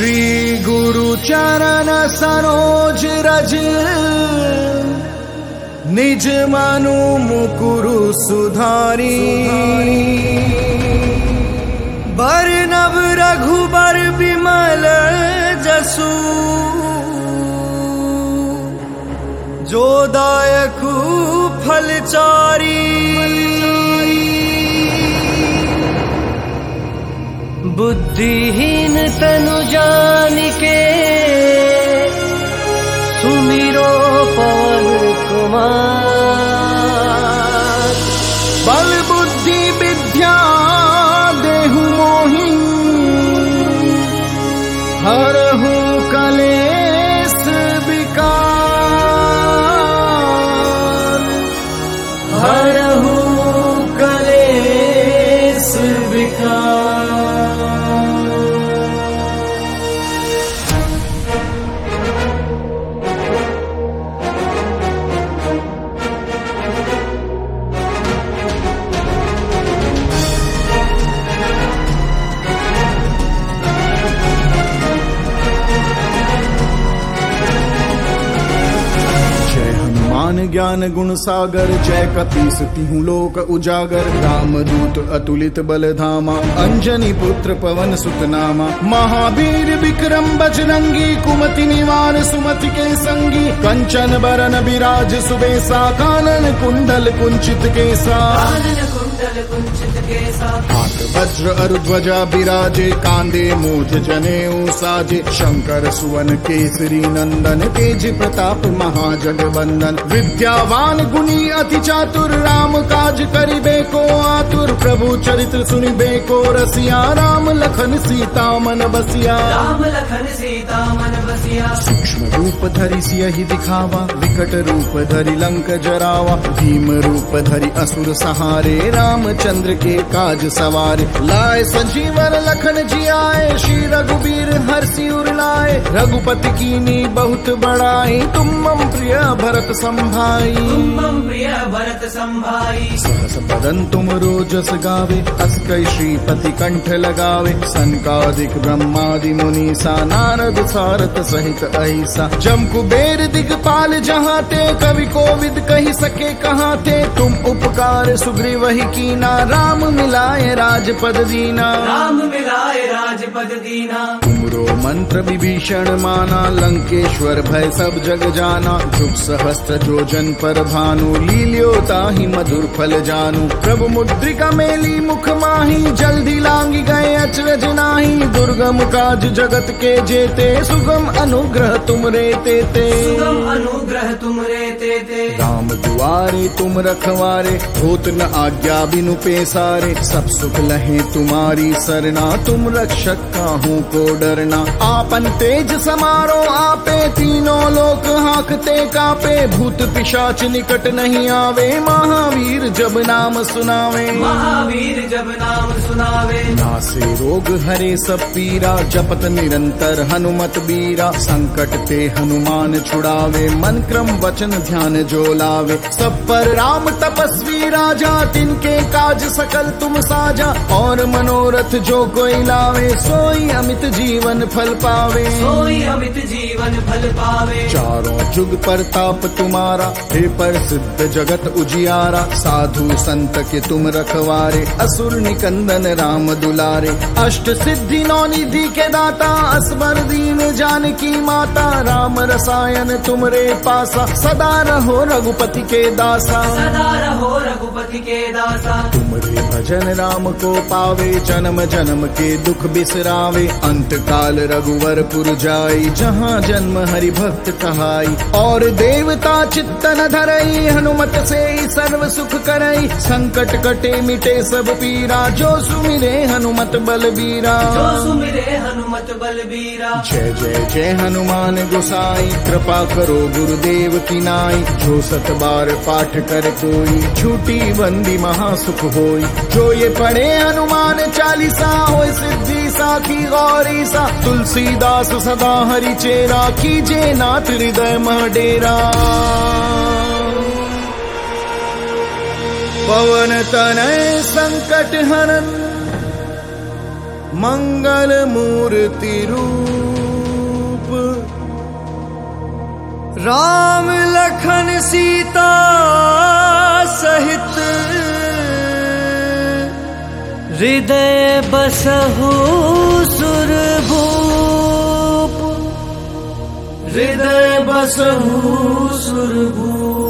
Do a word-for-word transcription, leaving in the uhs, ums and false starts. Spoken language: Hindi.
श्री गुरु चरण सरोज रज, निज मनु मुकुरु सुधारी। बरनव रघुबर बिमल जसु, जो दायकु फलचारी। बुद्धिहीन तनु जानिके, सुमिरो पवन कुमार। बल बुद्धि विद्या देहु मोहि, हरहु कलेश विकार। हरहु कलेश विकार। ज्ञान गुण सागर, जय कपीस तिहु लोक उजागर। रामदूत अतुलित बल धामा, अंजनी पुत्र पवन सुत नामा। महावीर विक्रम बजरंगी, कुमति निवार सुमति के संगी। कंचन बरन विराज सुबेसा, कानन कुंडल कुंचित केसा। हाथ वज्र अरु ध्वजा बिराजे, कांदे मूज जनेऊ साजे। शंकर सुवन केसरी नंदन, तेज प्रताप महाजगवंदन। विद्यावान गुणी अति चातुर, राम काज करिबे को आतुर। प्रभु चरित्र सुनिबे को रसिया, राम लखन सीता मन बसिया। राम लखन सीता मन बसिया। सूक्ष्म रूप धरि सियहि दिखावा, विकट रूप धरि लंक जरावा। भीम रूप धरि असुर सहारे, रामचंद्र के काज सवारे। लाए संजीवन लखन जियाए, श्री रघुबीर हर्षि उर लाए। रघुपति कीनी बहुत बड़ाई, तुम मम प्रिय भरत संभाई। तुम मम प्रिय भरत संभाई। सहस बदन तुम रोजस गावे, अस कई श्रीपति कंठ लगावे। सनकादिक ब्रह्मादि मुनीसा, नारद सारथ सहित अहिसा। जम कुबेर दिगपाल जहाते, कवि कोविद कहि सके कहाते। तुम उपकार सुग्रीवहि कीना, राम मिलाए राजपद दीना। राम मिलाए राजपद दीना। तुमरो मंत्र विभीषण माना, लंकेश्वर भय सब जग जाना। जुग सहस्त्र जो जन पर भानु, लील्यो ताहि मधुर फल जानू। प्रभु मुद्रिका मेली मुख माही, जल्दी लांगी गए अचरज नाही। दुर्गम काज जगत के जेते, सुगम अनुग्रह तुम रे तेते। सुगम अनुग्रह तुम रे तेते। राम दुआरे तुम रखवारे, होत न आज्ञा बिनु पेसारे। सब सुख लहे तुम्हारी सरना, तुम रक्षक काहू को डरना। आपन तेज समारो आपे, तीनों लोक हाकते कापे। भूत पिशाच निकट नहीं आवे, महावीर जब नाम सुनावे। महावीर जब नाम सुनावे। नासे रोग हरे सब पीरा, जपत निरंतर हनुमत बीरा। संकट ते हनुमान छुड़ावे, मन क्रम वचन ध्यान जो लावे। सब पर राम तपस्वी राजा, तिनके काज सकल तुम साजा। और मनोरथ जो कोई लावे, सोई अमित जीवन फल पावे। सोई अमित जीवन फल पावे। चारों जुग प्रताप तुम्हारा, हे पर सिद्ध जगत उजियारा। साधु संत के तुम रखवारे, असुर निकंदन राम दुलारे। अष्ट सिद्धि नौ निधि के दाता, असबर दीन जानकी माता। राम रसायन तुमरे पासा, सदा रहो रघुपति के दासा। सदा रहो रघुपति के दासा। तुमरे भजन राम को पावे, जन्म जन्म के दुख बिसरावे। अंत काल रघुवर पुर जाई, जहाँ जन्म हरि भक्त कहाई। और देवता चित्तन धरई, हनुमत से सर्व सुख करई। संकट कटे मिटे सब पीरा, जो सुमिरे हनुमत बलबीरा। जो सुमिरे हनुमत बलबीरा। जय जय जय हनुमान गोसाई, कृपा करो गुरुदेव की नाई। जो सत बार पाठ कर कोई, छूटी बंदी महासुख होई। जो ये पढ़े हनुमान चालीसा, होय सिद्धि साखी गौरी सा। तुलसीदास सदा हरि चेरा, कीजे नाथ हृदय मह डेरा। पवन तनय संकट हरन, मंगल मूर्ति रूप। राम लखन सीता सहित हृदय बसहु सुरभूप। हृदय बसहु सुरभूप।